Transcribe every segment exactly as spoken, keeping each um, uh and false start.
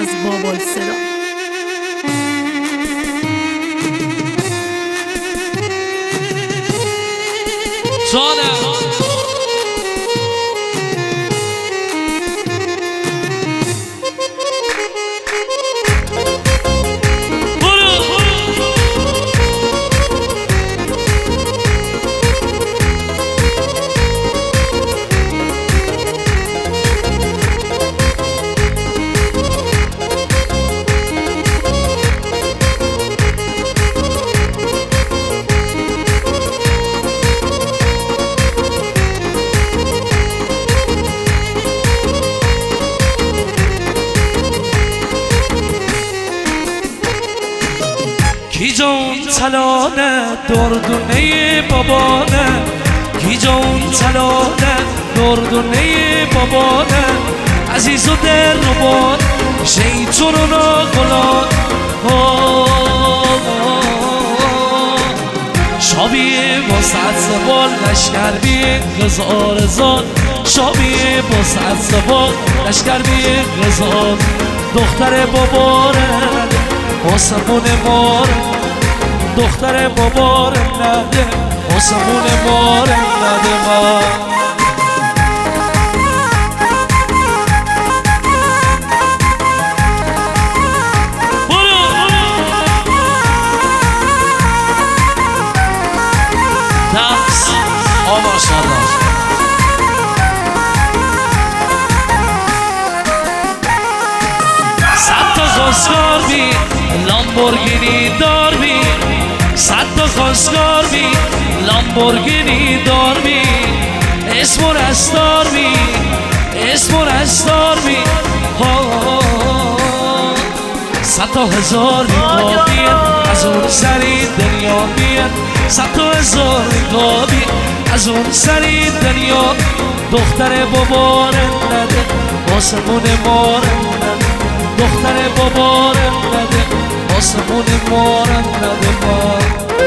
از بابال صدا. جانم کی جون تلانه دردونه بابانه کی جون تلانه دردونه بابانه عزیز و در روان شیطون و ناغلان شابیه با صد زبان لشکر بیه غزار زان شابیه با صد زبان لشکر بیه غزار دختر باباره آسمون مار دختر بابار نده آسمون مار نده ما دست آما شالله صد تا خواستگار بی لامبورگینی دار بی صد تا خواستگار بی لامبورگینی دار بی اسم و رستار بی اسم و رستار بی صد تا هزار نگاه از اون سری دنیا بیاد صد تا هزار نگاه از اون سری دنیا دختر بابار نده آسمون مار نده دختر بابار نده آسمون مار نده ما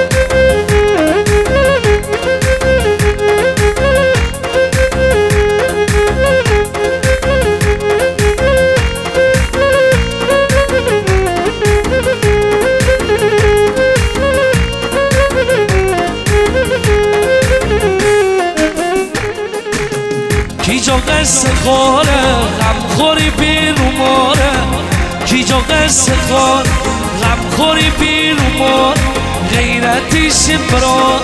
کی جا قصه خواره غمخوری بیروماره کی جا قصه خوار غمخوری بیرومار غیرتی شبران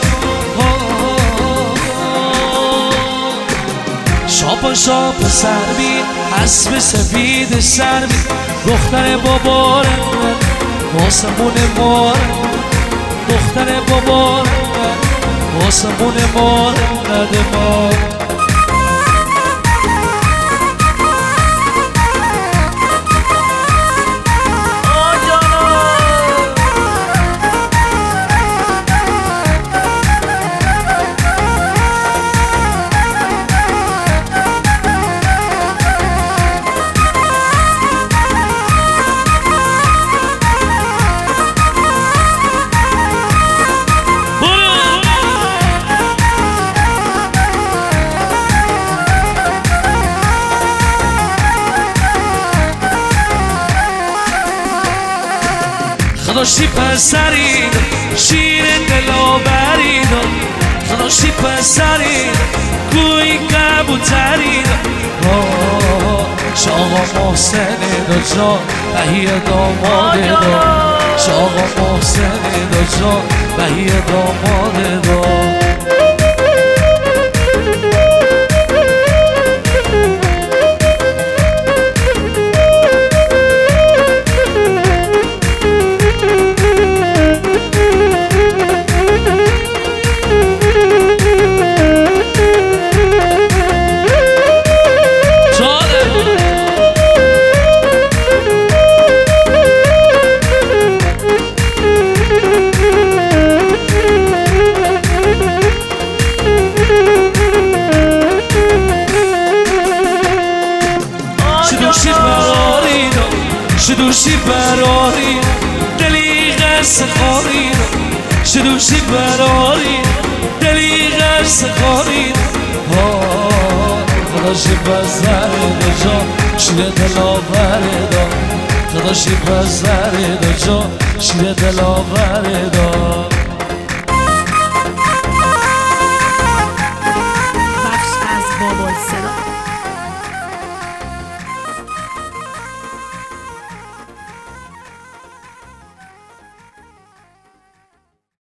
شاپا شاپا سر بی اسب سفید سر بی دختر بابار آسمون مار دختر بابار آسمون مار نده ما خداشتی پسرین شیر دلاورین خداشتی پسرین گوی کبوترین شاقا محسن دو جان بهی داماد دو شاقا محسن دو جان بهی داماد دو شدوشی براری دلی قصه خارید شدوشی براری دلی قصه خارید خداشی بزر دو جان شده دلاور دا تو داشتی پسر دا جا شیر دلاور دا